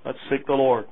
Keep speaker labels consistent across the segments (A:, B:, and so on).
A: Let's seek the Lord.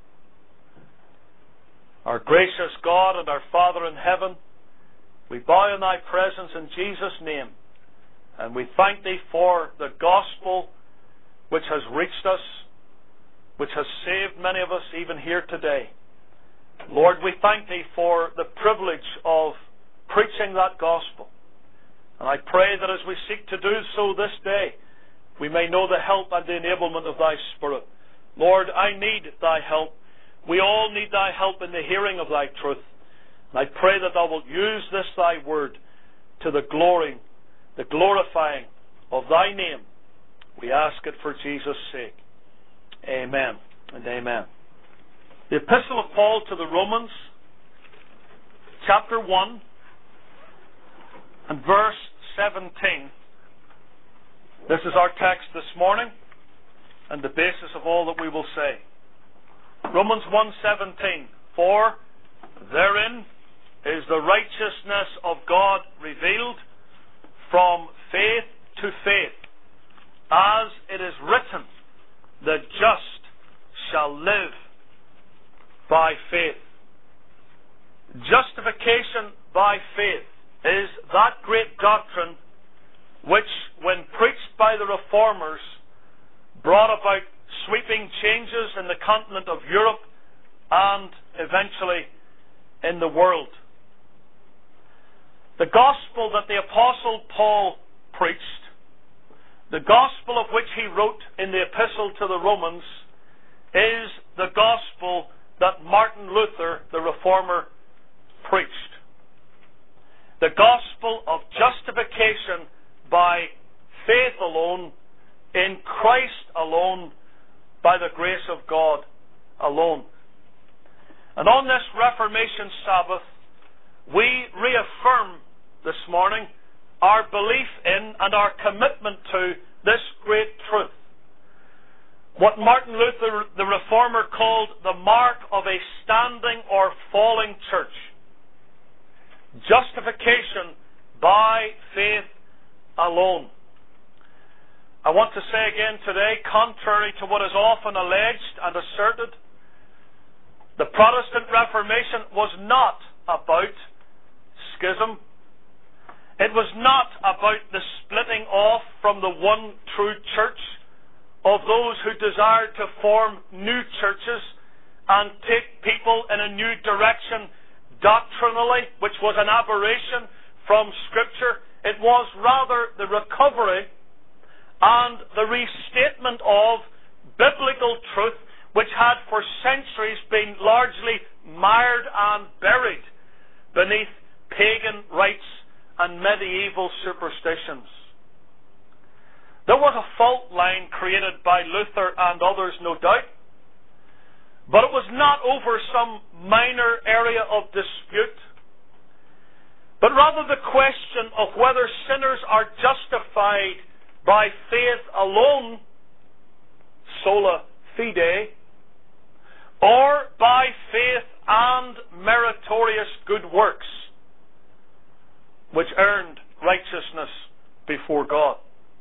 A: Our gracious God and our Father in heaven, we bow in Thy presence in Jesus' name, and we thank Thee for the gospel which has reached us, which has saved many of us even here today. Lord, we thank Thee for the privilege of preaching that gospel. And I pray that as we seek to do so this day, we may know the help and the enablement of Thy Spirit. Lord, I need Thy help. We all need Thy help in the hearing of Thy truth. And I pray that Thou wilt use this Thy word to the glorifying of Thy name. We ask it for Jesus' sake. Amen and amen. The Epistle of Paul to the Romans, chapter 1 and verse 17. This is our text this morning and the basis of all that we will say. Romans 1:17. For therein is the righteousness of God revealed from faith to faith, as it is written, the just shall live by faith. Justification by faith is that great doctrine which, when preached by the Reformers, brought about sweeping changes in the continent of Europe and eventually in the world. The gospel that the Apostle Paul preached, the gospel of which he wrote in the Epistle to the Romans, is the gospel that Martin Luther, the Reformer, preached. The gospel of justification by faith alone, in Christ alone, by the grace of God alone. And on this Reformation Sabbath, we reaffirm this morning our belief in and our commitment to this great truth. What Martin Luther, the Reformer, called the mark of a standing or falling church. Justification by faith alone. I want to say again today, contrary to what is often alleged and asserted, the Protestant Reformation was not about schism. It was not about the splitting off from the one true church of those who desired to form new churches and take people in a new direction doctrinally, which was an aberration from Scripture. It was rather the recovery and the restatement of biblical truth, which had for centuries been largely mired and buried beneath pagan rites and medieval superstitions. There was a fault line created by Luther and others, no doubt, but it was not over some minor area of dispute, but rather the question of whether sinners are justified by faith alone, sola fide, or by faith and meritorious good works, which earned righteousness before God.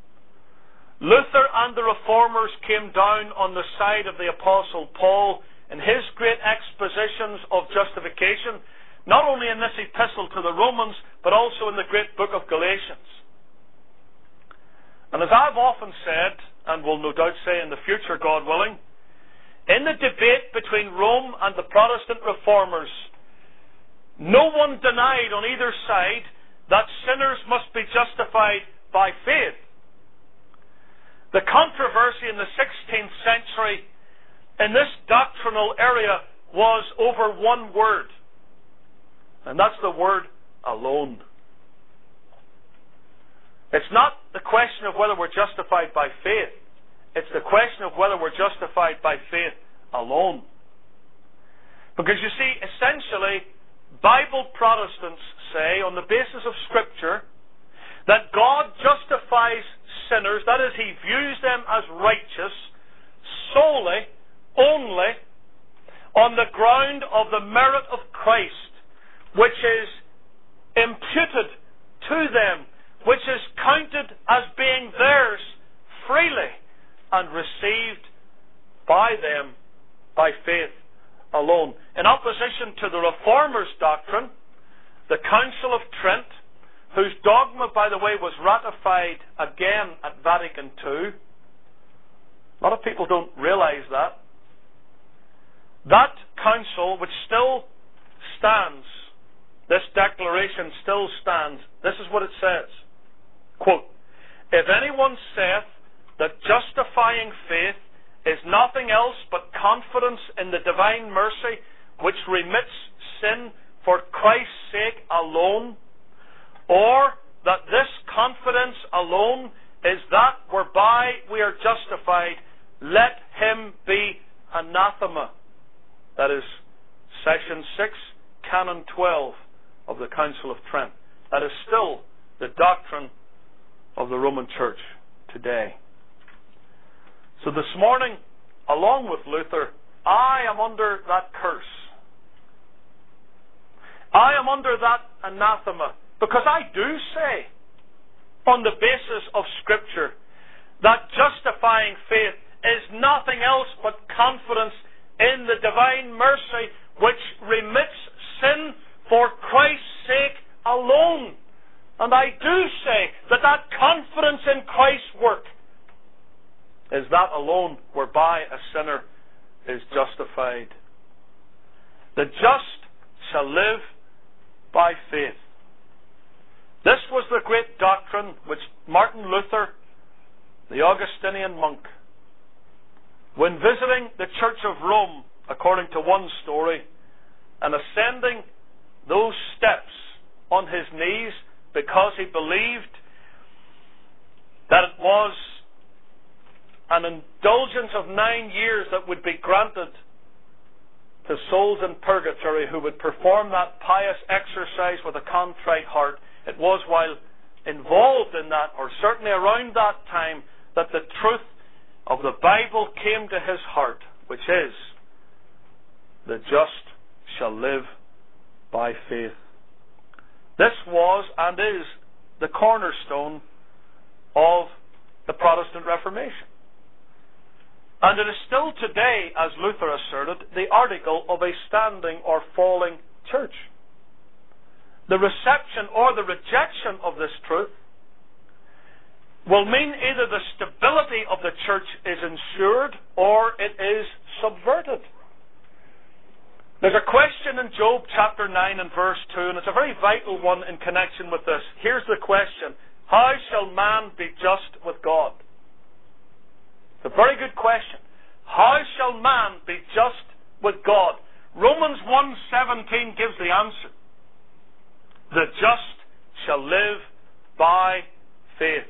A: Luther and the Reformers came down on the side of the Apostle Paul in his great expositions of justification, not only in this epistle to the Romans, but also in the great book of Galatians. And as I've often said, and will no doubt say in the future, God willing, in the debate between Rome and the Protestant Reformers, no one denied on either side that sinners must be justified by faith. The controversy in the 16th century in this doctrinal area was over one word, and that's the word alone. It's not the question of whether we're justified by faith. It's the question of whether we're justified by faith alone. Because you see, essentially, Bible Protestants say, on the basis of Scripture, that God justifies sinners, that is, He views them as righteous, solely, only, on the ground of the merit of Christ, which is imputed to them, which is counted as being theirs freely and received by them by faith alone. In opposition to the Reformers' doctrine, the Council of Trent, whose dogma, by the way, was ratified again at Vatican II. A lot of people don't realize that. That council, which still stands, this declaration still stands. This is what it says. Quote, "If anyone saith that justifying faith is nothing else but confidence in the divine mercy which remits sin for Christ's sake alone, or that this confidence alone is that whereby we are justified, let him be anathema." That is Session 6, Canon 12 of the Council of Trent. That is still the doctrine of the Roman Church today. So this morning, along with Luther, I am under that curse. I am under that anathema, because I do say, on the basis of Scripture, that justifying faith is nothing else but confidence in the divine mercy which remits sin for Christ's sake alone. And I do say that that confidence in Christ's work is that alone whereby a sinner is justified. The just shall live by faith. This was the great doctrine which Martin Luther, the Augustinian monk, when visiting the Church of Rome, according to one story, and ascending those steps on his knees because he believed that it was an indulgence of 9 years that would be granted to souls in purgatory who would perform that pious exercise with a contrite heart. It was while involved in that, or certainly around that time, that the truth of the Bible came to his heart, which is, the just shall live by faith. This was and is the cornerstone of the Protestant Reformation. And it is still today, as Luther asserted, the article of a standing or falling church. The reception or the rejection of this truth will mean either the stability of the church is ensured or it is subverted. There's a question in Job chapter 9 and verse 2, and it's a very vital one in connection with this. Here's the question: how shall man be just with God? It's a very good question. How shall man be just with God? Romans 1:17 gives the answer. The just shall live by faith.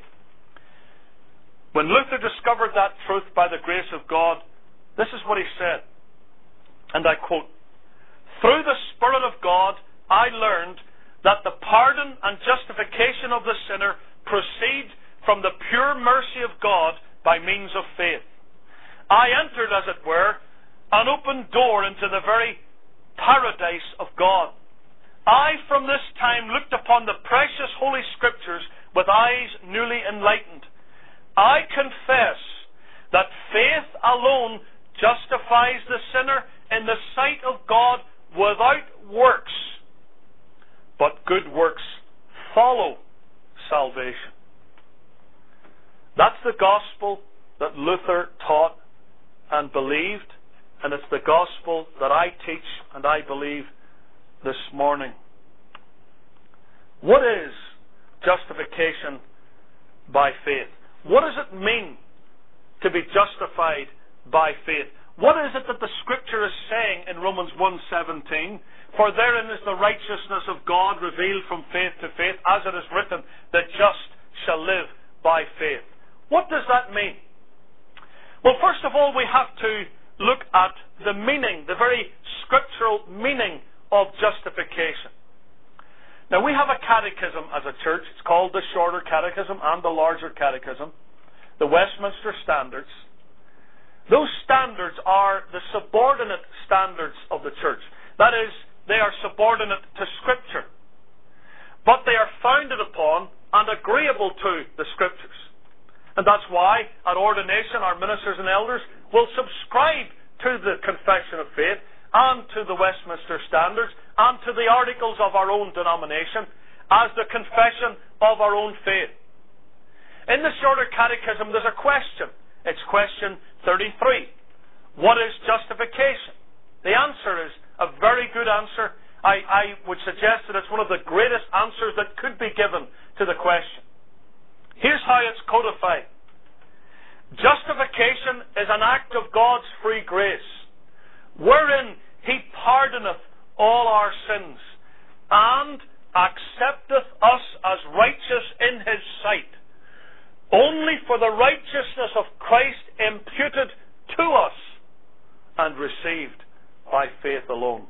A: When Luther discovered that truth by the grace of God, this is what he said, and I quote, "Through the Spirit of God, I learned that the pardon and justification of the sinner proceed from the pure mercy of God by means of faith. I entered, as it were, an open door into the very paradise of God. I, from this time, looked upon the precious Holy Scriptures with eyes newly enlightened. I confess that faith alone justifies the sinner in the sight of God without works, but good works follow salvation." That's the gospel that Luther taught and believed, and it's the gospel that I teach and I believe this morning. What is justification by faith? What does it mean to be justified by faith? What is it that the Scripture is saying in Romans 1:17? "For therein is the righteousness of God revealed from faith to faith, as it is written, the just shall live by faith." What does that mean? Well, first of all, we have to look at the meaning, the very scriptural meaning of justification. Now, we have a catechism as a church. It's called the Shorter Catechism and the Larger Catechism, the Westminster Standards. Those standards are the subordinate standards of the church. That is, they are subordinate to Scripture. But they are founded upon and agreeable to the Scriptures. And that's why, at ordination, our ministers and elders, will subscribe to the Confession of Faith and to the Westminster Standards and to the articles of our own denomination as the confession of our own faith. In the Shorter Catechism, there's a question. It's question 33. What is justification? The answer is a very good answer. I would suggest that it's one of the greatest answers that could be given to the question. Here's how it's codified. Justification is an act of God's free grace, wherein He pardoneth all our sins, and accepteth us as righteous in His sight, only for the righteousness of Christ imputed to us, and received by faith alone.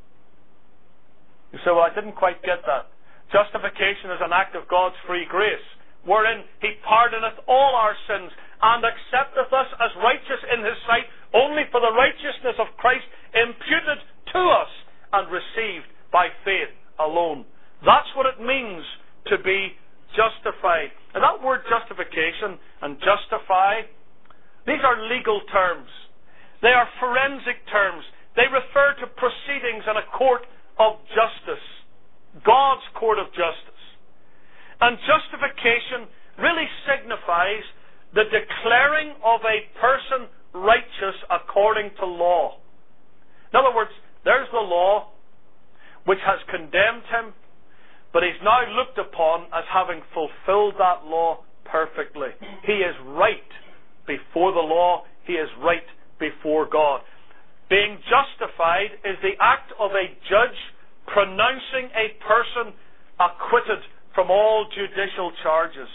A: You say, well, I didn't quite get that. Justification is an act of God's free grace, wherein He pardoneth all our sins, and accepteth us as righteous in His sight, only for the righteousness of Christ imputed to us, and received by faith alone. That's what it means to be justified. And that word justification and justify, these are legal terms. They are forensic terms. They refer to proceedings in a court of justice, God's court of justice. And justification really signifies the declaring of a person righteous according to law. In other words, there's the law which has condemned him, but he's now looked upon as having fulfilled that law perfectly. He is right before the law. He is right before God. Being justified is the act of a judge pronouncing a person acquitted from all judicial charges.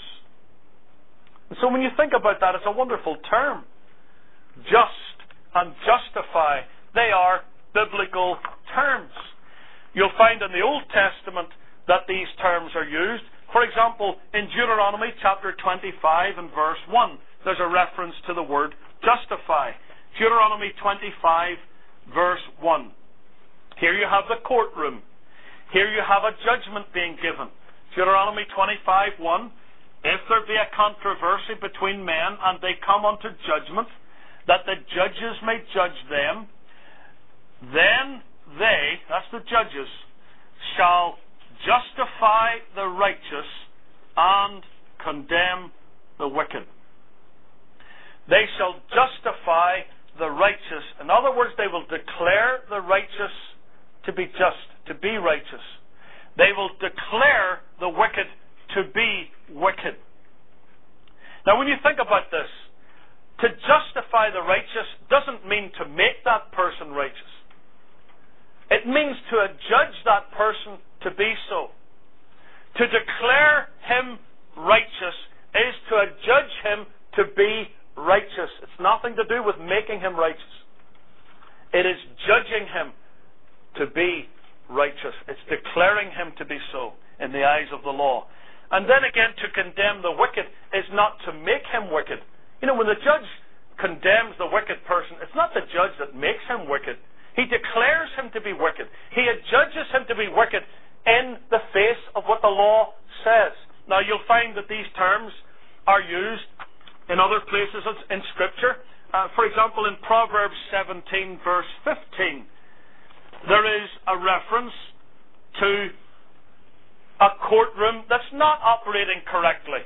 A: And so when you think about that, it's a wonderful term. Just and justify, they are biblical terms. You'll find in the Old Testament that these terms are used. For example, in Deuteronomy chapter 25 and verse 1, there's a reference to the word justify. Deuteronomy 25 verse 1. Here you have the courtroom. Here you have a judgment being given. Deuteronomy 25 1. If there be a controversy between men, and they come unto judgment, that the judges may judge them, then they, that's the judges, shall justify the righteous and condemn the wicked. They shall justify the righteous. In other words, they will declare the righteous to be just, to be righteous. They will declare the wicked to be wicked. Now, when you think about this, to justify the righteous doesn't mean to make that person righteous. It means to adjudge that person to be so. To declare him righteous is to adjudge him to be righteous. It's nothing to do with making him righteous. It is judging him to be righteous. It's declaring him to be so in the eyes of the law. And then again, to condemn the wicked is not to make him wicked. You know, when the judge condemns the wicked person, it's not the judge that makes him wicked. He declares him to be wicked. He adjudges him to be wicked in the face of what the law says. Now, you'll find that these terms are used in other places in Scripture. For example, in Proverbs 17, verse 15, there is a reference to a courtroom that's not operating correctly.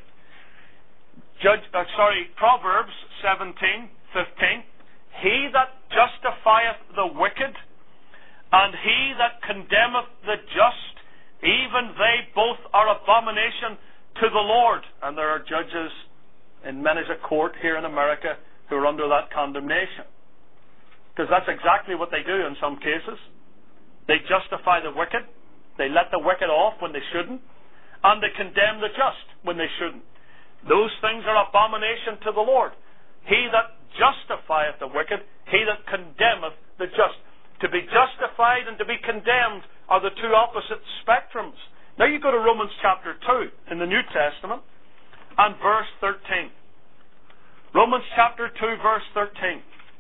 A: Proverbs 17:15. He that justifieth the wicked, and he that condemneth the just, even they both are abomination to the Lord. And there are judges in many's a court here in America who are under that condemnation. Because that's exactly what they do in some cases. They justify the wicked. They let the wicked off when they shouldn't, and they condemn the just when they shouldn't. Those things are abomination to the Lord. He that justifieth the wicked, he that condemneth the just. To be justified and to be condemned are the two opposite spectrums. Now you go to Romans chapter 2 in the New Testament and verse 13. Romans chapter 2 verse 13.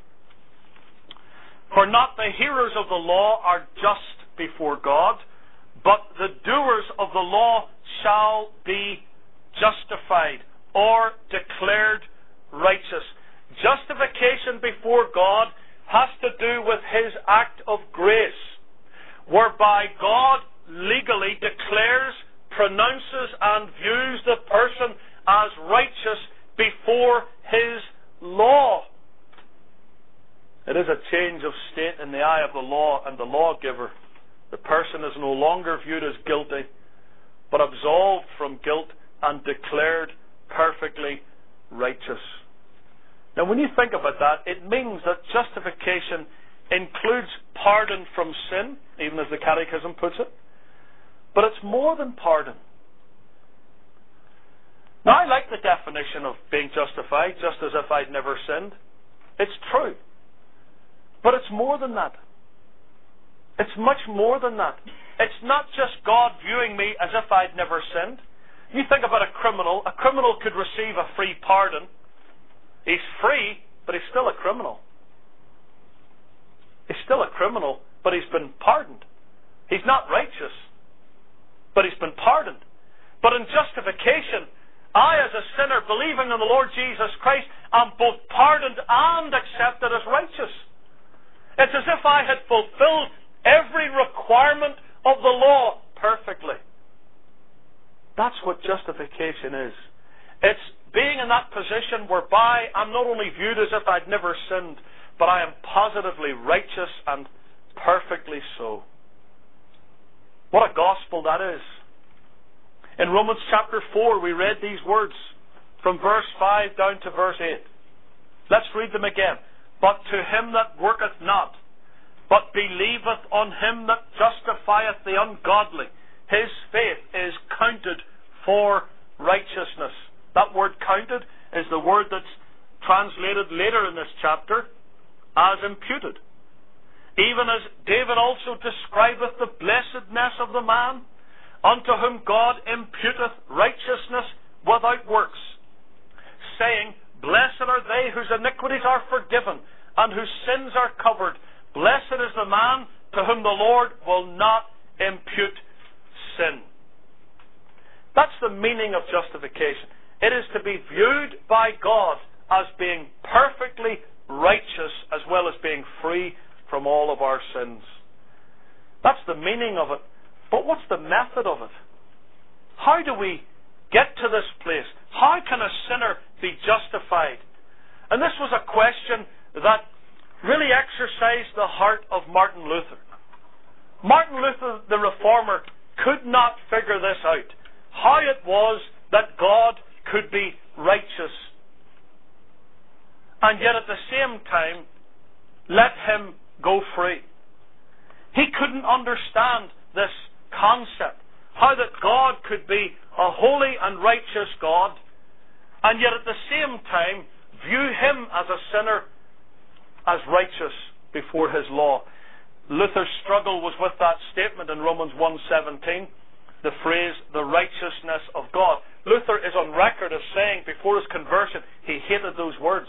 A: For not the hearers of the law are just before God, but the doers of the law shall be justified or declared righteous. Justification before God has to do with His act of grace, whereby God legally declares, pronounces, and views the person as righteous before His law. It is a change of state in the eye of the law and the lawgiver. The person is no longer viewed as guilty, but absolved from guilt and declared perfectly righteous. Now, when you think about that, it means that justification includes pardon from sin, even as the Catechism puts it. But it's more than pardon. Now, I like the definition of being justified, just as if I'd never sinned. It's true. But it's more than that. It's much more than that. It's not just God viewing me as if I'd never sinned. You think about a criminal. A criminal could receive a free pardon. He's free, but he's still a criminal. He's still a criminal, but he's been pardoned. He's not righteous, but he's been pardoned. But in justification, I, as a sinner, believing in the Lord Jesus Christ, am both pardoned and accepted as righteous. It's as if I had fulfilled every requirement of the law perfectly. That's what justification is. It's being in that position whereby I'm not only viewed as if I'd never sinned, but I am positively righteous and perfectly so. What a gospel that is. In Romans chapter 4, we read these words from verse 5 down to verse 8. Let's read them again. But to him that worketh not, but believeth on him that justifieth the ungodly, his faith is counted for righteousness. That word counted is the word that's translated later in this chapter as imputed. Even as David also describeth the blessedness of the man, unto whom God imputeth righteousness without works, saying, Blessed are they whose iniquities are forgiven, and whose sins are covered. Blessed is the man to whom the Lord will not impute sin. That's the meaning of justification. It is to be viewed by God as being perfectly righteous, as well as being free from all of our sins. That's the meaning of it. But what's the method of it? How do we get to this place? How can a sinner be justified? And this was a question that really exercised the heart of Martin Luther. Martin Luther, the Reformer, could not figure this out. How it was that God could be righteous, and yet at the same time let him go free. He couldn't understand this concept, how that God could be a holy and righteous God, and yet at the same time view him as a sinner as righteous before his law. Luther's struggle was with that statement in Romans 1:17, the phrase, the righteousness of God. Luther is on record as saying before his conversion, he hated those words.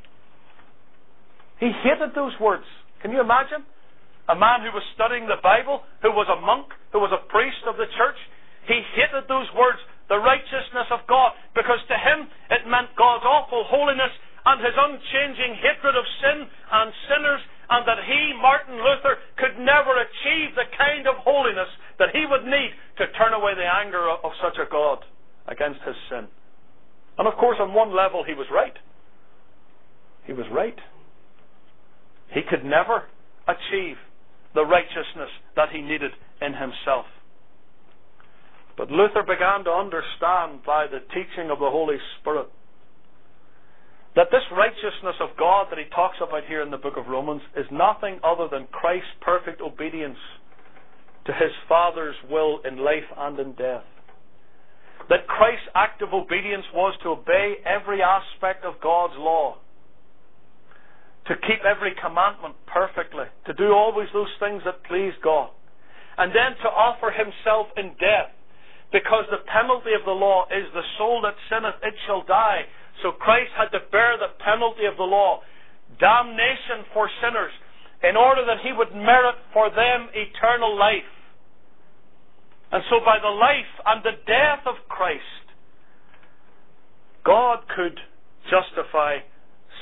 A: He hated those words. Can you imagine? A man who was studying the Bible, who was a monk, who was a priest of the church, he hated those words, the righteousness of God, because to him it meant God's awful holiness and his unchanging hatred of sin and sinners, and that he, Martin Luther, could never achieve the kind of holiness that he would need to turn away the anger of such a God against his sin. And of course, on one level, he was right. He was right. He could never achieve the righteousness that he needed in himself. But Luther began to understand by the teaching of the Holy Spirit that this righteousness of God that he talks about here in the book of Romans is nothing other than Christ's perfect obedience to his Father's will in life and in death. That Christ's act of obedience was to obey every aspect of God's law, to keep every commandment perfectly, to do always those things that please God, and then to offer himself in death, because the penalty of the law is the soul that sinneth, it shall die. So Christ had to bear the penalty of the law, damnation for sinners, in order that he would merit for them eternal life. And so by the life and the death of Christ, God could justify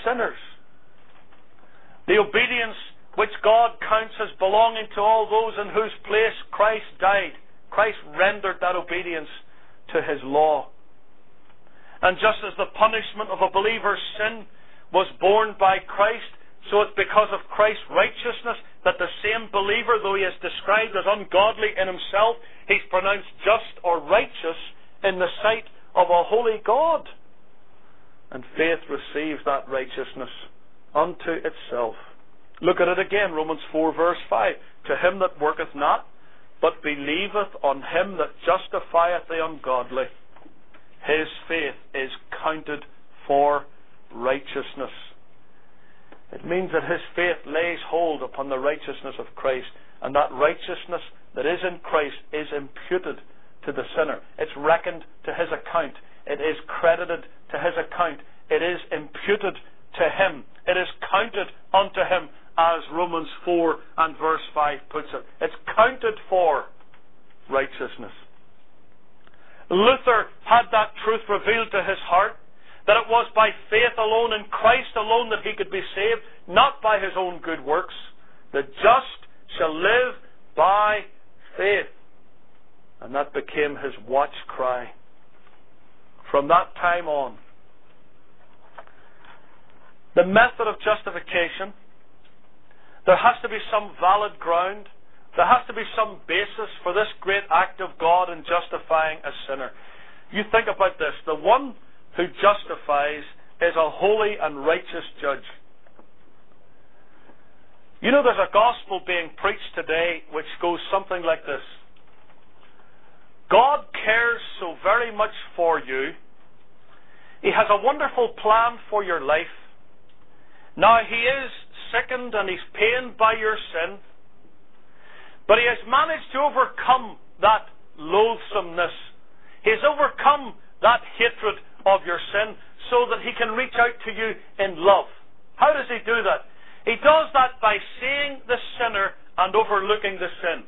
A: sinners. The obedience which God counts as belonging to all those in whose place Christ died. Christ rendered that obedience to His law. And just as the punishment of a believer's sin was borne by Christ, so it's because of Christ's righteousness that the same believer, though he is described as ungodly in himself, he's pronounced just or righteous in the sight of a holy God. And faith receives that righteousness unto itself. Look at it again, Romans 4 verse 5. To him that worketh not, but believeth on him that justifieth the ungodly, his faith is counted for righteousness. It means that his faith lays hold upon the righteousness of Christ, and that righteousness that is in Christ is imputed to the sinner. It's reckoned to his account. It is credited to his account. It is imputed to him. It is counted unto him, as Romans 4 and verse 5 puts it. It's counted for righteousness. Luther had that truth revealed to his heart, that it was by faith alone in Christ alone that he could be saved, not by his own good works. The just shall live by faith. And that became his watch cry. From that time on, the method of justification, there has to be some valid ground. There has to be some basis for this great act of God in justifying a sinner. You think about this. The one who justifies is a holy and righteous judge. You know, there's a gospel being preached today which goes something like this. God cares so very much for you. He has a wonderful plan for your life. Now, He is sickened and He's pained by your sin, but He has managed to overcome that loathsomeness. He has overcome that hatred of your sin so that He can reach out to you in love. How does He do that? He does that by seeing the sinner and overlooking the sin.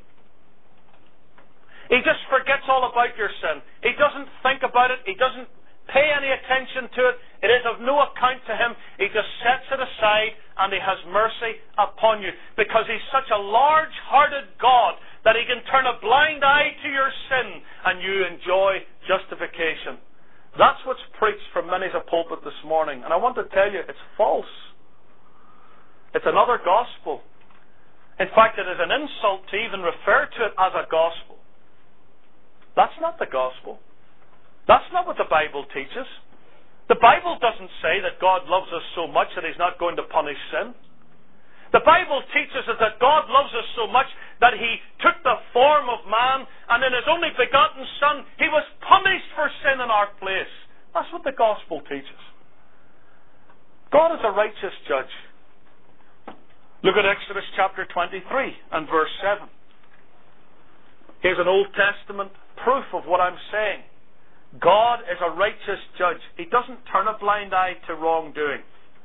A: He just forgets all about your sin. He doesn't think about it. He doesn't pay any attention to it. It is of no account to Him. He just sets it aside and He has mercy upon you, because He's such a large-hearted God that He can turn a blind eye to your sin and you enjoy justification. That's what's preached from many's a pulpit this morning, and I want to tell you, it's false. It's another gospel. In fact, it is an insult to even refer to it as a gospel. That's not the gospel. That's not what the Bible teaches. The Bible doesn't say that God loves us so much that He's not going to punish sin. The Bible teaches us that God loves us so much that He took the form of man, and in His only begotten Son, He was punished for sin in our place. That's what the gospel teaches. God is a righteous judge. Look at Exodus chapter 23 and verse 7. Here's an Old Testament proof of what I'm saying. God is a righteous judge. He doesn't turn a blind eye to wrongdoing.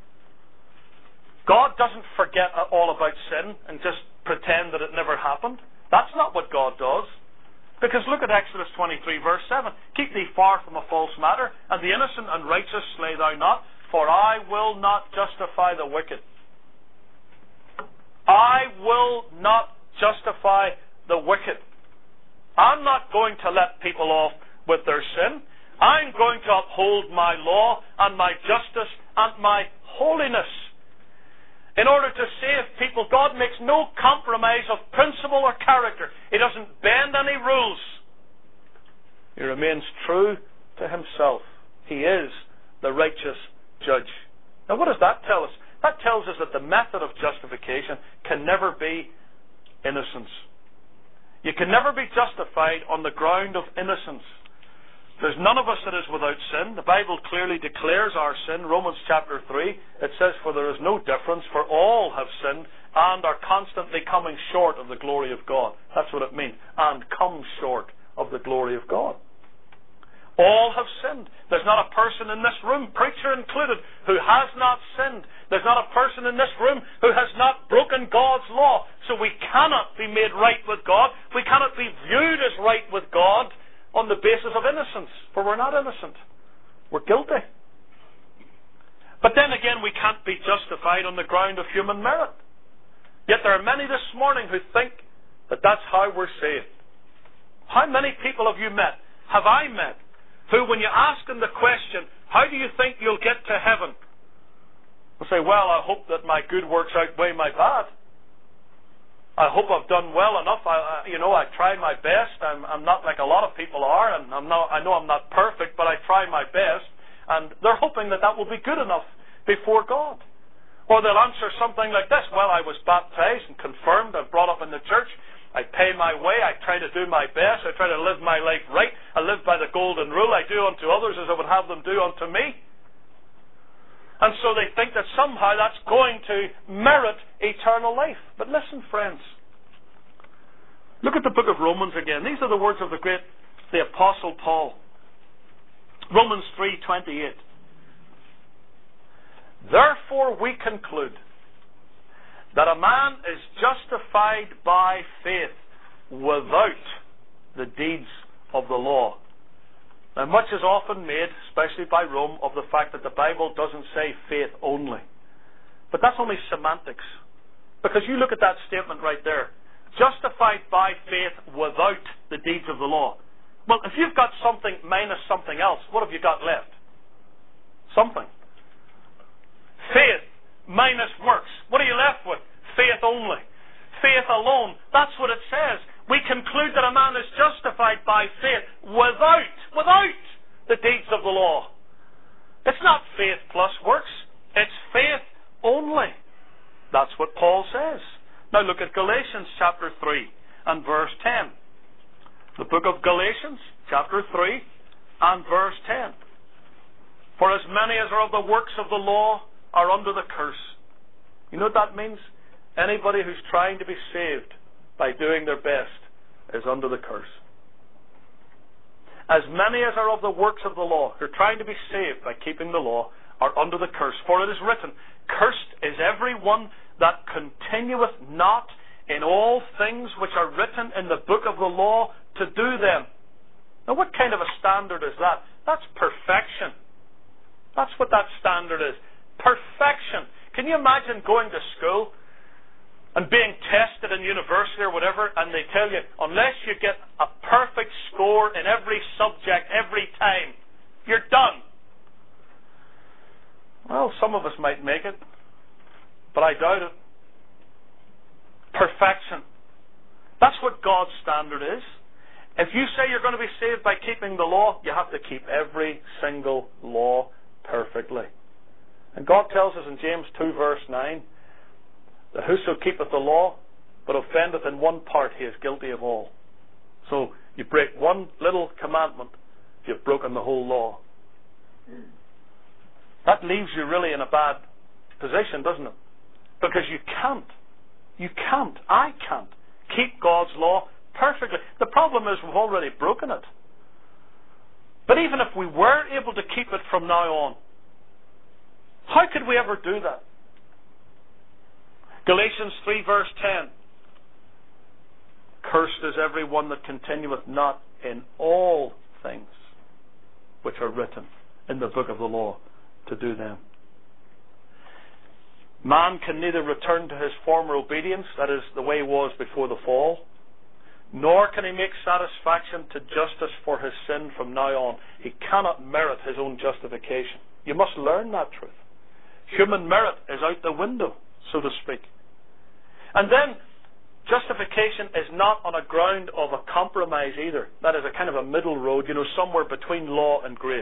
A: God doesn't forget all about sin and just pretend that it never happened. That's not what God does. Because look at Exodus 23 verse 7. Keep thee far from a false matter, and the innocent and righteous slay thou not, for I will not justify the wicked. I will not justify the wicked. I'm not going to let people off with their sin. I'm going to uphold my law and my justice and my holiness. In order to save people, God makes no compromise of principle or character. He doesn't bend any rules. He remains true to Himself. He is the righteous judge. Now, what does that tell us? That tells us that the method of justification can never be innocence. You can never be justified on the ground of innocence. There's none of us that is without sin. The Bible clearly declares our sin. Romans chapter 3, it says, for there is no difference, for all have sinned and are constantly coming short of the glory of God. That's what it means. And come short of the glory of God. All have sinned. There's not a person in this room, preacher included, who has not sinned. There's not a person in this room who has not broken God's law. So we cannot be made right with God. We cannot be viewed as right with God on the basis of innocence, for we're not innocent. We're guilty. But then again, we can't be justified on the ground of human merit. Yet there are many this morning who think that that's how we're saved. How many people have you met, have I met, who when you ask them the question, how do you think you'll get to heaven? Will say, well, I hope that my good works outweigh my bad. I hope I've done well enough. I tried my best. I'm not like a lot of people are, and I know I'm not perfect, but I try my best. And they're hoping that will be good enough before God. Or they'll answer something like this: well, I was baptized and confirmed. I'm brought up in the church. I pay my way. I try to do my best. I try to live my life right. I live by the golden rule. I do unto others as I would have them do unto me. And so they think that somehow that's going to merit eternal life. But listen, friends. Look at the book of Romans again. These are the words of the Apostle Paul. Romans 3:28. Therefore we conclude that a man is justified by faith without the deeds of the law. Now much is often made, especially by Rome, of the fact that the Bible doesn't say faith only. But that's only semantics. Because you look at that statement right there. Justified by faith without the deeds of the law. Well, if you've got something minus something else, what have you got left? Something. Faith minus works. What are you left with? Faith only. Faith alone. That's what it says. We conclude that a man is justified by faith without the deeds of the law. It's not faith plus works. It's faith only. That's what Paul says. Now look at Galatians chapter 3 and verse 10. The book of Galatians chapter 3 and verse 10. For as many as are of the works of the law are under the curse. You know what that means? Anybody who's trying to be saved by doing their best is under the curse. As many as are of the works of the law, who are trying to be saved by keeping the law, are under the curse. For it is written, cursed is every one that continueth not in all things which are written in the book of the law to do them. Now what kind of a standard is that? That's perfection. That's what that standard is. Perfection. Can you imagine going to school and being tested in university or whatever, and they tell you, unless you get a perfect score in every subject every time, you're done. Well, some of us might make it, but I doubt it. Perfection. That's what God's standard is. If you say you're going to be saved by keeping the law, you have to keep every single law perfectly. And God tells us in James 2 verse 9, that whoso keepeth the law, but offendeth in one part, he is guilty of all. So, you break one little commandment, you've broken the whole law. That leaves you really in a bad position, doesn't it? Because you can't, I can't keep God's law perfectly. The problem is we've already broken it. But even if we were able to keep it from now on, how could we ever do that? Galatians 3 verse 10. Cursed is every one that continueth not in all things which are written in the book of the law to do them. Man can neither return to his former obedience, that is the way he was before the fall, nor can he make satisfaction to justice for his sin from now on. He cannot merit his own justification. You must learn that truth. Human merit is out the window, so to speak. And then, justification is not on a ground of a compromise either. That is a kind of a middle road, somewhere between law and grace.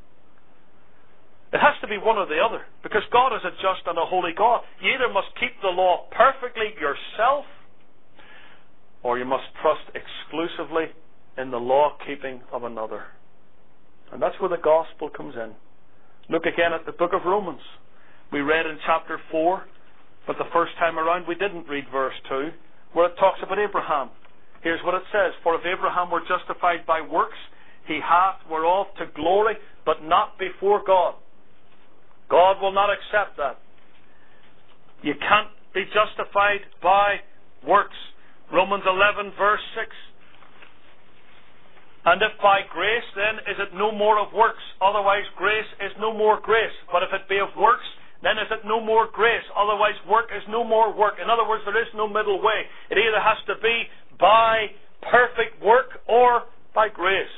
A: It has to be one or the other, because God is a just and a holy God. You either must keep the law perfectly yourself, or you must trust exclusively in the law-keeping of another. And that's where the gospel comes in. Look again at the book of Romans. We read in chapter 4, but the first time around we didn't read verse 2, where it talks about Abraham. Here's what it says: For if Abraham were justified by works, he hath whereof to glory, but not before God. God will not accept that. You can't be justified by works. Romans 11 verse 6. And if by grace, then is it no more of works? Otherwise grace is no more grace. But if it be of works, then is it no more grace? Otherwise work is no more work. In other words, there is no middle way. It either has to be by perfect work or by grace.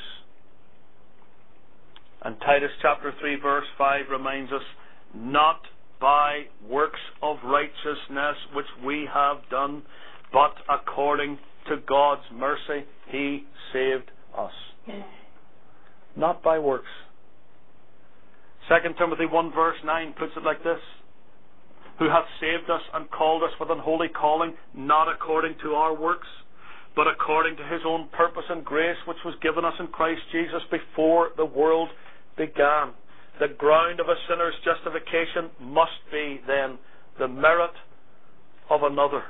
A: And Titus chapter 3 verse 5 reminds us, not by works of righteousness which we have done, but according to God's mercy He saved us. Not by works. 2 Timothy 1 verse 9 puts it like this: who hath saved us and called us with an holy calling, not according to our works, but according to His own purpose and grace, which was given us in Christ Jesus before the world began. The ground of a sinner's justification must be then the merit of another.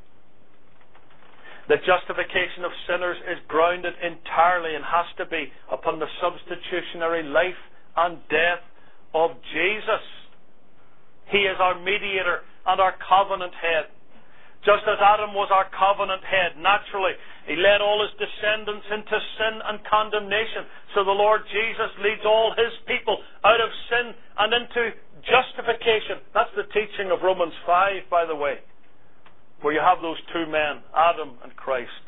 A: The justification of sinners is grounded entirely and has to be upon the substitutionary life and death of Jesus. He is our mediator and our covenant head. Just as Adam was our covenant head, naturally, he led all his descendants into sin and condemnation. So the Lord Jesus leads all His people out of sin and into justification. That's the teaching of Romans 5, by the way, where you have those two men, Adam and Christ.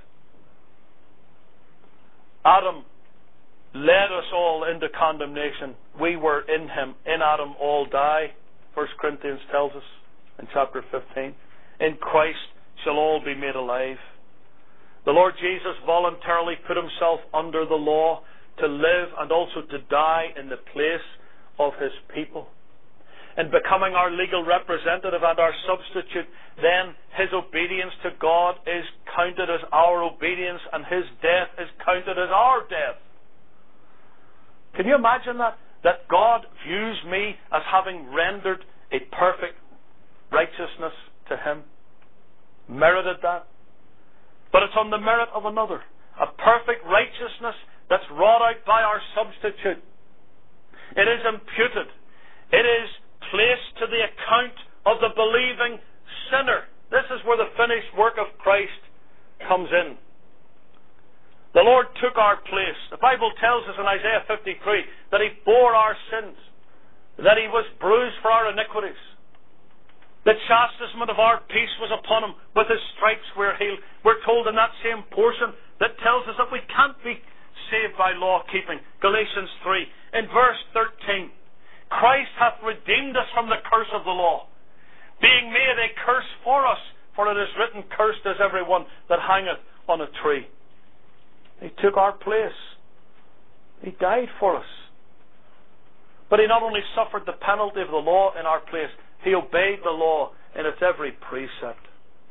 A: Adam led us all into condemnation. We were in him. In Adam all die, 1 Corinthians tells us in chapter 15. In Christ shall all be made alive. The Lord Jesus voluntarily put Himself under the law to live and also to die in the place of His people. In becoming our legal representative and our substitute, then His obedience to God is counted as our obedience, and His death is counted as our death. Can you imagine that? That God views me as having rendered a perfect righteousness to Him. Merited that. But it's on the merit of another. A perfect righteousness that's wrought out by our substitute. It is imputed. It is placed to the account of the believing sinner. This is where the finished work of Christ comes in. The Lord took our place. The Bible tells us in Isaiah 53 that He bore our sins, that He was bruised for our iniquities. The chastisement of our peace was upon Him. With His stripes we're healed. We're told in that same portion that tells us that we can't be saved by law keeping. Galatians 3. In verse 13. Christ hath redeemed us from the curse of the law, being made a curse for us. For it is written, cursed is every one that hangeth on a tree. He took our place. He died for us. But He not only suffered the penalty of the law in our place, He obeyed the law in its every precept.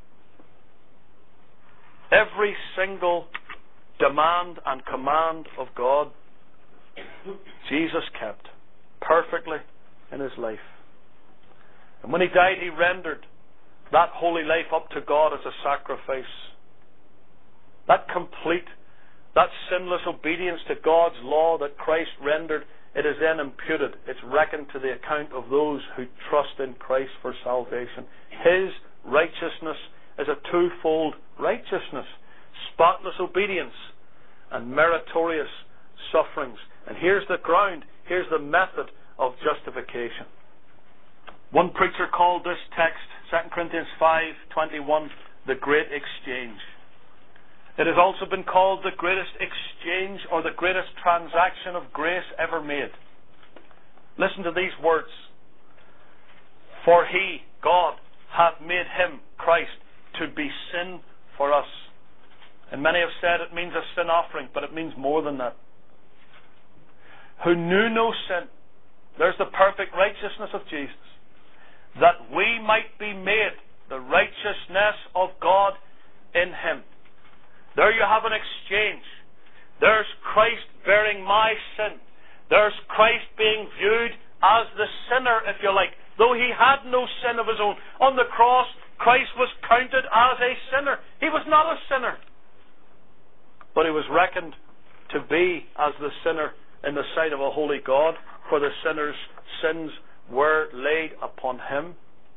A: Every single demand and command of God, Jesus kept perfectly in His life. And when He died, He rendered that holy life up to God as a sacrifice. That complete, that sinless obedience to God's law that Christ rendered, it is then imputed. It's reckoned to the account of those who trust in Christ for salvation. His righteousness is a twofold righteousness: spotless obedience and meritorious sufferings. And here's the ground, here's the method of justification. One preacher called this text, 2 Corinthians 5:21, the great exchange. It has also been called the greatest exchange or the greatest transaction of grace ever made. Listen to these words. For He, God, hath made Him, Christ, to be sin for us. And many have said it means a sin offering, but it means more than that. Who knew no sin. There's the perfect righteousness of Jesus. That we might be made the righteousness of God in Him. There you have an exchange. There's Christ bearing my sin. There's Christ being viewed as the sinner, if you like, though He had no sin of His own. On the cross, Christ was counted as a sinner. He was not a sinner, but He was reckoned to be as the sinner in the sight of a holy God, for the sinner's sins were laid upon Him.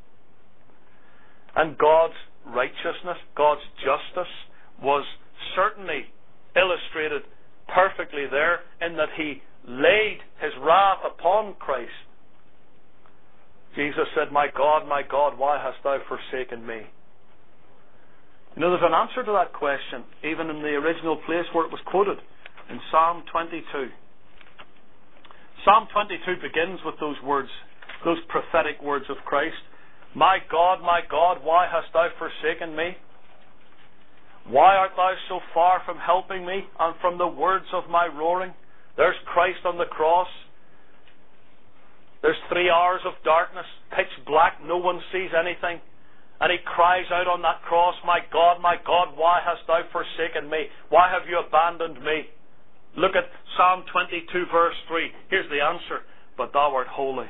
A: And God's righteousness, God's justice, was certainly illustrated perfectly there in that he laid his wrath upon Christ. Jesus said, my God, why hast thou forsaken me? You know, there's an answer to that question, even in the original place where it was quoted, in Psalm 22. Psalm 22 begins with those words, those prophetic words of Christ. My God, why hast thou forsaken me? Why art thou so far from helping me and from the words of my roaring? There's Christ on the cross. There's 3 hours of darkness, pitch black, no one sees anything. And he cries out on that cross, my God, why hast thou forsaken me? Why have you abandoned me? Look at Psalm 22 verse 3. Here's the answer. But thou art holy,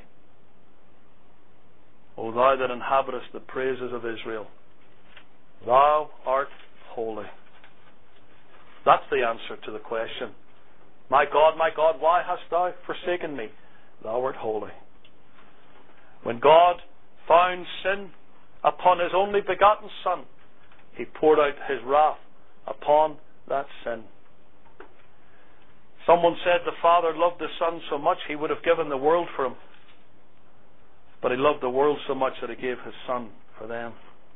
A: O thou that inhabitest the praises of Israel. Thou art holy. That's the answer to the question. My God, why hast thou forsaken me? Thou art holy. When God found sin upon his only begotten Son, he poured out his wrath upon that sin. Someone said the Father loved the Son so much he would have given the world for him. But he loved the world so much that he gave his Son for them.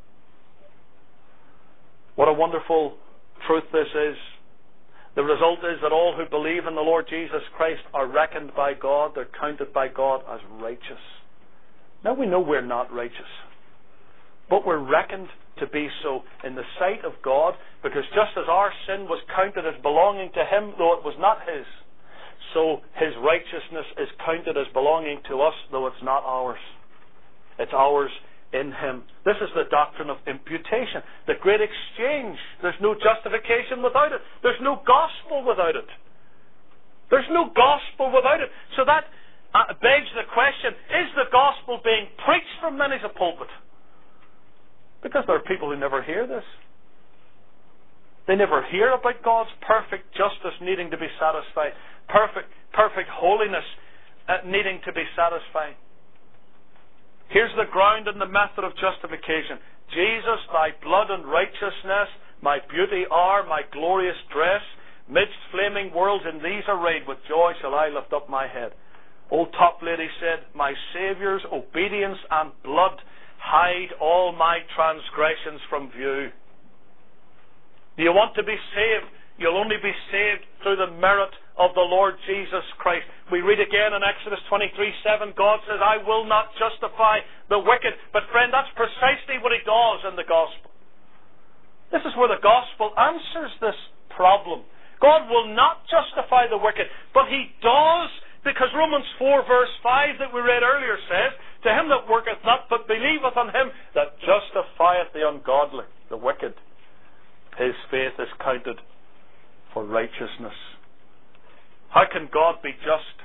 A: What a wonderful truth this is. The result is that all who believe in the Lord Jesus Christ are reckoned by God, they're counted by God as righteous. Now we know we're not righteous, but we're reckoned to be so in the sight of God, because just as our sin was counted as belonging to him, though it was not his, so his righteousness is counted as belonging to us, though it's not ours. It's ours in him. This is the doctrine of imputation, the great exchange. There's no justification without it. There's no gospel without it. There's no gospel without it. So that begs the question, is the gospel being preached from many's a pulpit? Because there are people who never hear this. They never hear about God's perfect justice needing to be satisfied, perfect holiness needing to be satisfied. Here's the ground and the method of justification. Jesus, thy blood and righteousness, my beauty are, my glorious dress, midst flaming worlds in these arrayed, with joy shall I lift up my head. Old Toplady said, my Saviour's obedience and blood hide all my transgressions from view. Do you want to be saved? You'll only be saved through the merit of the Lord Jesus Christ. We read again in Exodus 23:7, God says, I will not justify the wicked. But friend, that's precisely what he does in the gospel. This is where the gospel answers this problem. God will not justify the wicked, but he does, because Romans 4 verse 5 that we read earlier says, to him that worketh not, but believeth on him that justifieth the ungodly, the wicked, his faith is counted for righteousness. How can God be just?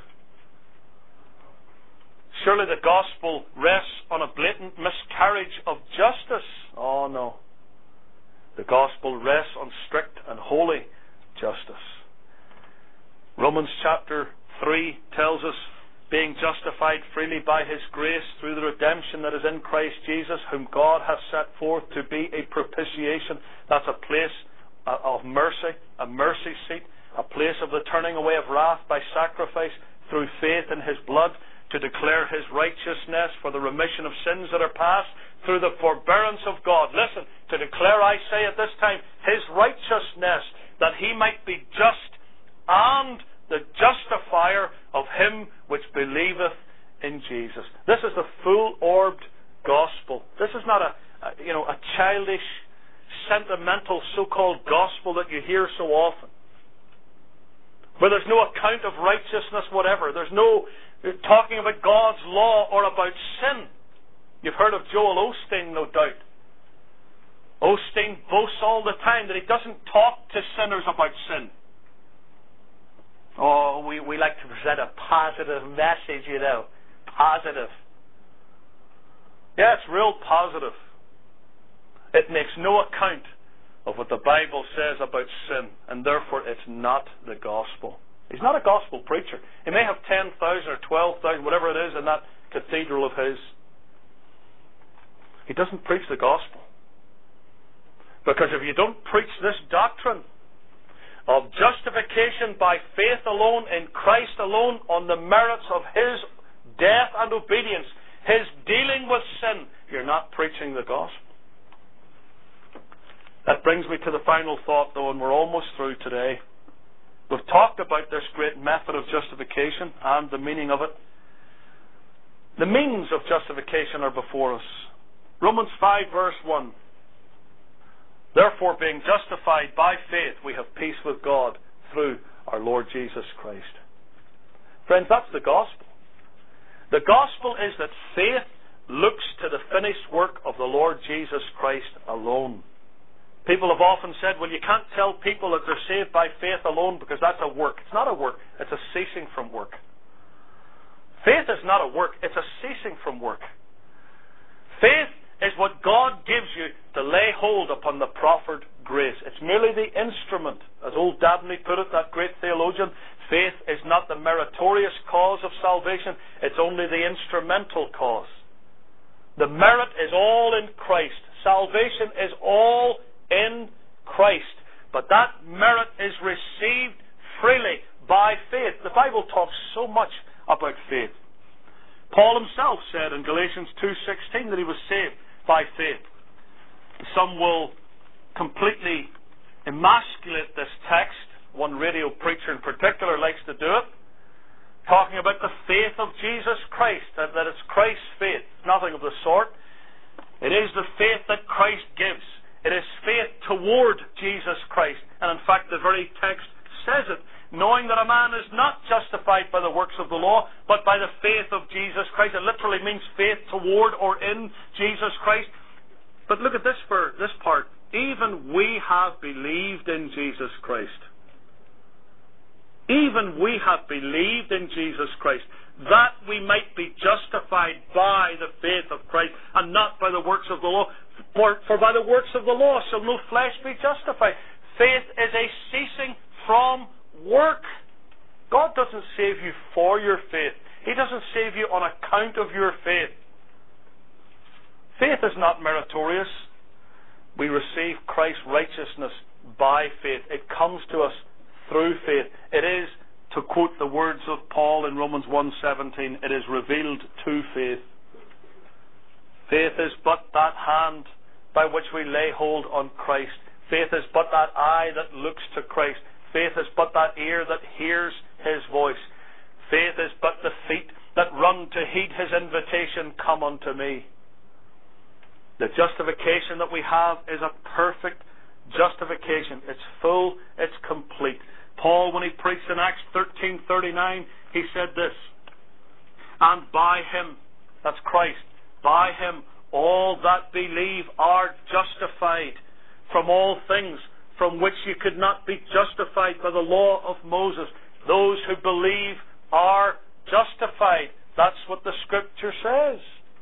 A: Surely the gospel rests on a blatant miscarriage of justice. Oh no. The gospel rests on strict and holy justice. Romans chapter 3 tells us, being justified freely by his grace through the redemption that is in Christ Jesus, whom God hath set forth to be a propitiation. That's a place of mercy, a mercy seat, a place of the turning away of wrath by sacrifice through faith in his blood, to declare his righteousness for the remission of sins that are past, through the forbearance of God. Listen, to declare, I say at this time, his righteousness, that he might be just and the justifier of him which believeth in Jesus. This is the full-orbed gospel. This is not a childish, sentimental so-called gospel that you hear so often, where there's no account of righteousness whatever. There's no talking about God's law or about sin. You've heard of Joel Osteen, no doubt. Osteen boasts all the time that he doesn't talk to sinners about sin. Oh, we like to present a positive message, Positive. Yeah, it's real positive. It makes no account of what the Bible says about sin, and therefore it's not the gospel. He's not a gospel preacher. He may have 10,000 or 12,000, whatever it is, in that cathedral of his. He doesn't preach the gospel. Because if you don't preach this doctrine of justification by faith alone, in Christ alone, on the merits of His death and obedience, His dealing with sin, you're not preaching the gospel. That brings me to the final thought, though, and we're almost through today. We've talked about this great method of justification and the meaning of it. The means of justification are before us. Romans 5 verse 1. Therefore, being justified by faith, we have peace with God through our Lord Jesus Christ. Friends, that's the gospel. The gospel is that faith looks to the finished work of the Lord Jesus Christ alone. People have often said, well, you can't tell people that they're saved by faith alone because that's a work. It's not a work. It's a ceasing from work. Faith is not a work. It's a ceasing from work. Faith is what God gives you to lay hold upon the proffered grace. It's merely the instrument. As old Dabney put it, that great theologian, faith is not the meritorious cause of salvation. It's only the instrumental cause. The merit is all in Christ. Salvation is all in Christ. But that merit is received freely by faith. The Bible talks so much about faith. Paul himself said in Galatians 2:16 that he was saved by faith. Some will completely emasculate this text. One radio preacher in particular likes to do it, talking about the faith of Jesus Christ, that it's Christ's faith. Nothing of the sort. It is the faith that Christ gives. It is faith toward Jesus Christ. And in fact, the very text says it, knowing that a man is not justified by the works of the law, but by the faith of Jesus Christ. It literally means faith toward or in Jesus Christ. But look at this part. Even we have believed in Jesus Christ. Even we have believed in Jesus Christ, that we might be justified by the faith of Christ, and not by the works of the law. For by the works of the law shall no flesh be justified. Faith is a ceasing from work. God doesn't save you for your faith. He doesn't save you on account of your faith. Faith is not meritorious. We receive Christ's righteousness by faith. It comes to us through faith. It is, to quote the words of Paul in Romans 1:17, it is revealed to faith. Faith is but that hand by which we lay hold on Christ. Faith is but that eye that looks to Christ. Faith is but that ear that hears His voice. Faith is but the feet that run to heed His invitation, come unto me. The justification that we have is a perfect justification. It's full, it's complete. Paul, when he preached in Acts 13:39, he said this, and by Him, that's Christ, by Him all that believe are justified from all things from which you could not be justified by the law of Moses. Those who believe are justified. That's what the Scripture says.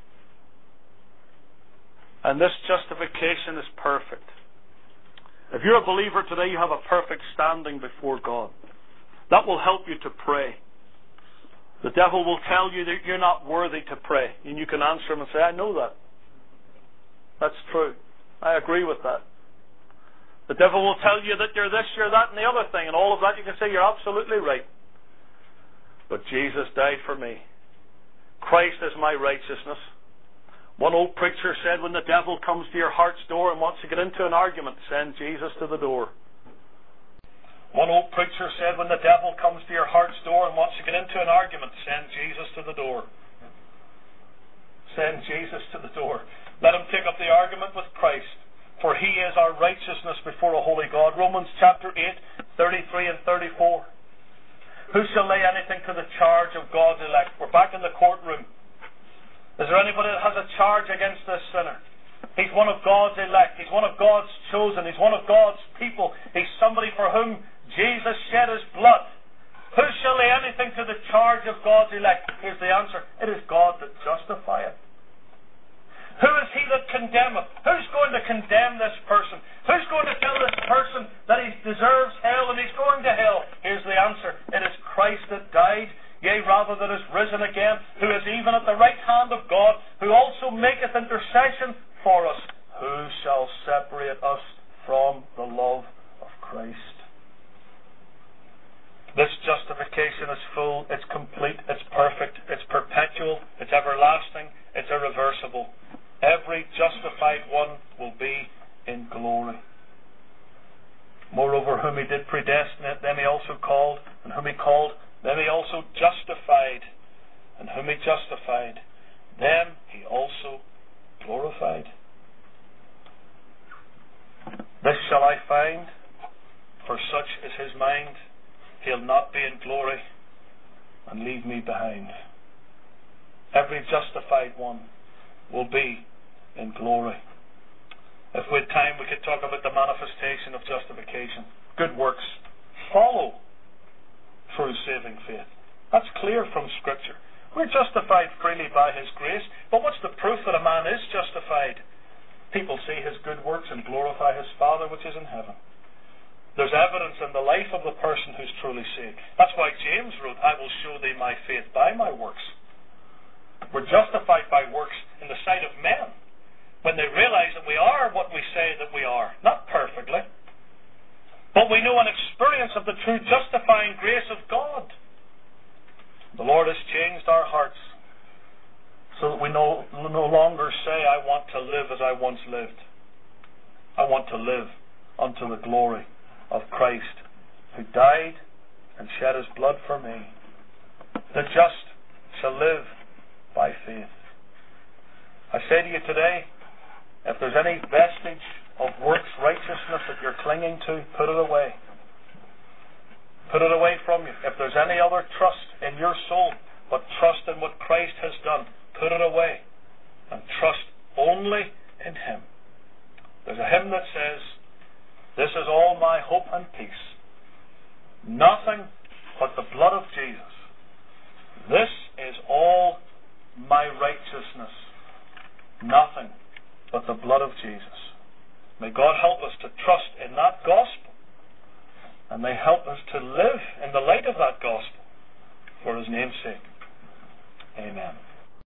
A: And this justification is perfect. If you're a believer today, you have a perfect standing before God. That will help you to pray. The devil will tell you that you're not worthy to pray, and you can answer him and say, I know that. That's true. I agree with that. The devil will tell you that you're this, you're that, and the other thing, and all of that you can say, you're absolutely right. But Jesus died for me. Christ is my righteousness. One old preacher said, when the devil comes to your heart's door and wants to get into an argument, send Jesus to the door. One old preacher said, when the devil comes to your heart's door and wants to get into an argument, send Jesus to the door. Send Jesus to the door. Let him take up the argument with Christ, for He is our righteousness before a holy God. Romans chapter 8:33 and 34. Who shall lay anything to the charge of God's elect? We're back in the courtroom. Is there anybody that has a charge against this sinner? He's one of God's elect. He's one of God's chosen. He's one of God's people. He's somebody for whom Jesus shed His blood. Who shall lay anything to the charge of God's elect? Here's the answer. It is God that justifieth. Who is He that condemneth? Who's going to condemn this person? Who's going to tell this person that he deserves hell and he's going to hell? Here's the answer. It is Christ that died, yea, rather that is risen again, who is even at the right hand of God, who also maketh intercession for us. Who shall separate us from the love of Christ? This justification is full, it's complete, it's perfect, it's perpetual, it's everlasting, it's irreversible. Every justified one will be in glory. Moreover, whom he did predestinate, them he also called, and whom he called, them he also justified, and whom he justified, them he also glorified. This shall I find, for such is his mind. He'll not be in glory and leave me behind. Every justified one will be in glory. If we had time, we could talk about the manifestation of justification. Good works follow through saving faith. That's clear from Scripture. We're justified freely by his grace, but what's the proof that a man is justified? People see his good works and glorify his Father which is in heaven. There's evidence in the life of the person who's truly saved. That's why James wrote, I will show thee my faith by my works. We're justified by works in the sight of men when they realize that we are what we say that we are. Not perfectly, but we know an experience of the true justifying grace of God. The Lord has changed our hearts so that we no longer say, I want to live as I once lived. I want to live unto the glory of Christ, who died and shed his blood for me. The just shall live by faith. I say to you today, if there's any vestige of works righteousness that you're clinging to, put it away. Put it away from you. If there's any other trust in your soul but trust in what Christ has done, put it away and trust only in him. There's a hymn that says, this is all my hope and peace. Nothing but the blood of Jesus. This is all my righteousness. Nothing but the blood of Jesus. May God help us to trust in that gospel, and may help us to live in the light of that gospel for his name's sake. Amen.